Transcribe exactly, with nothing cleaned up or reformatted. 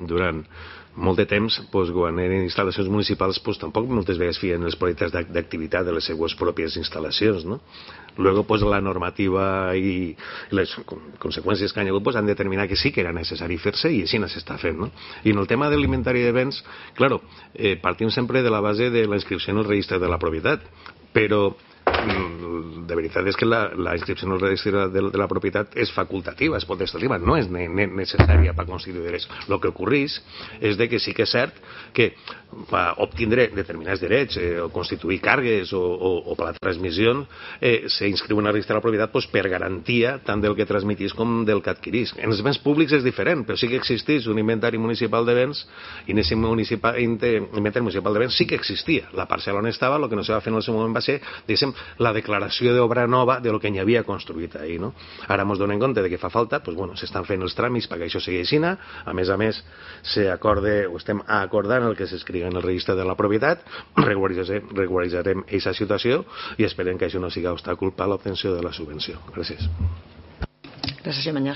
durant molt de temps, doncs, quan eren instal·lacions municipals, doncs, tampoc moltes vegades feien els projectes d'activitat de les seues pròpies instal·lacions, no? Luego, pues, la normativa i les conseqüències que han hagut pues, han determinat que sí que era necessari fer-se i així s'està fent, no? I en el tema de l'inventari de béns, claro, eh, partim sempre de la base de la inscripció en el registre de la propietat, però de veritat és que la, la inscripció en el registre de, de la propietat és facultativa, és potestativa, no és ne, ne, necessària per constituir drets. El que ocorreix és de que sí que és cert que per obtindre determinats drets, eh, o constituir càrregues o, o, o per la transmissió, eh, s'inscriu en el registre de la propietat pues, per garantia tant del que transmitís com del que adquirís. En els béns públics és diferent, però sí que existeix un inventari municipal de béns i en aquest inventari municipal de béns sí que existia. La parcel·la on estava, el que no se va fer en el seu moment va ser, diguéssim, la declaració d'obra nova de lo que hi havia construït ahir, no? Ara ens donem compte de que fa falta, doncs, bueno, s'estan fent els tràmits perquè això sigui així, a més a més s'acorde, o estem acordant el que s'escriga en el registre de la propietat, regularitzarem aquesta situació i esperem que això no sigui obstacle per a l'obtenció de la subvenció. Gràcies. Gràcies, senyor Mañas.